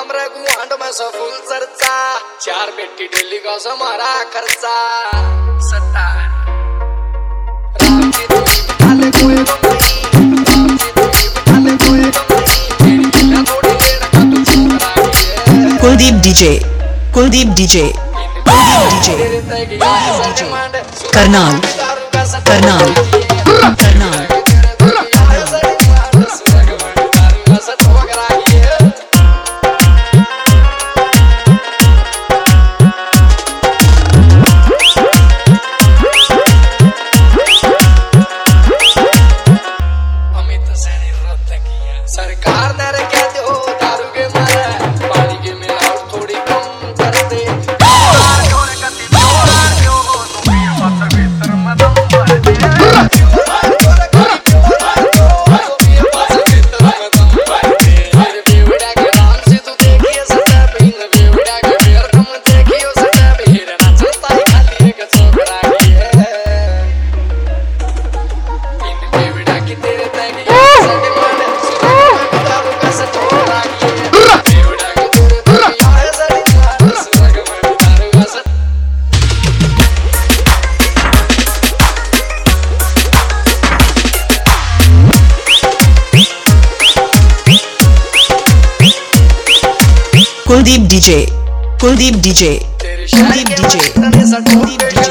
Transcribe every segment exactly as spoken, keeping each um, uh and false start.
हमरे गुआंड में से फुल चर्चा, चार बेटी डेली का हमारा खर्चा। Sattar Kuldeep DJ, Kuldeep DJ, Kuldeep DJ, Karnal, Karnal, Karnal. सरकार ने क्या दो दारू के मारे पानी के मिलावट थोड़ी कम कर दे। Kuldeep DJ, Kuldeep DJ, Kuldeep DJ, Kuldeep DJ.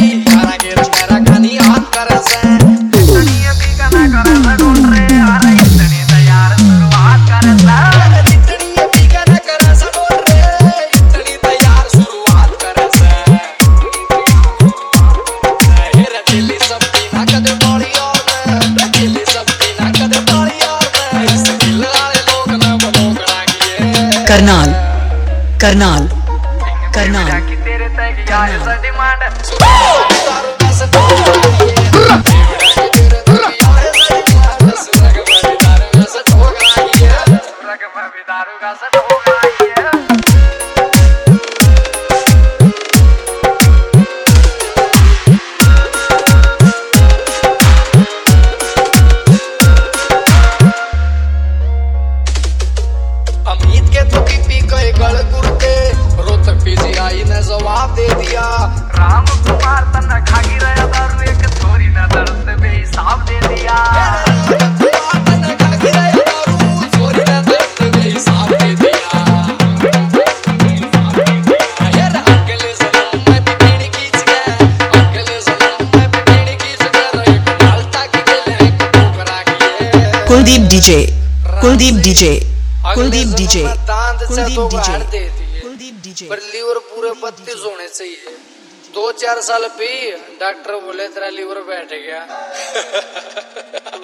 Karnal, Karnal, Karnal, Amit के तो की पी गए गल गुरते, रोहतक पीजीआई ने जवाब दे दिया। राम कुमार तना खागी रहा दारू एक छोरी ने दर्द बेहिसाब दे दिया। Kuldeep DJ, Kuldeep DJ, Kuldeep DJ, Kuldeep DJ, Kuldeep DJ. पर लीवर पूरे बत्तीस होने चाहिए। दो चार साल पी, डॉक्टर बोले तेरा लीवर बैठ गया।